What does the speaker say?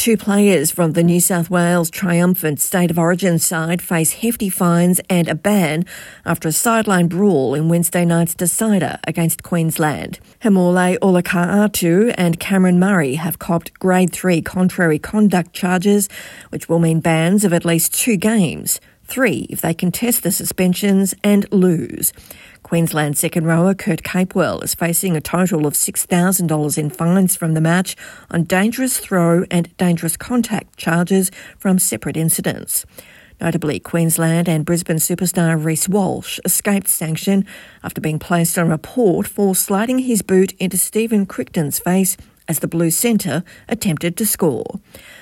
two players from the New South Wales triumphant State of Origin side face hefty fines and a ban after a sideline brawl in Wednesday night's decider against Queensland. Hemole Olakau'atu and Cameron Murray have copped Grade 3 contrary conduct charges, which will mean bans of at least 2 games, 3 if they contest the suspensions and lose. Queensland second rower Kurt Capewell is facing a total of $6,000 in fines from the match on dangerous throw and dangerous contact charges from separate incidents. Notably, Queensland and Brisbane superstar Reece Walsh escaped sanction after being placed on report for sliding his boot into Stephen Crichton's face as the Blue centre attempted to score.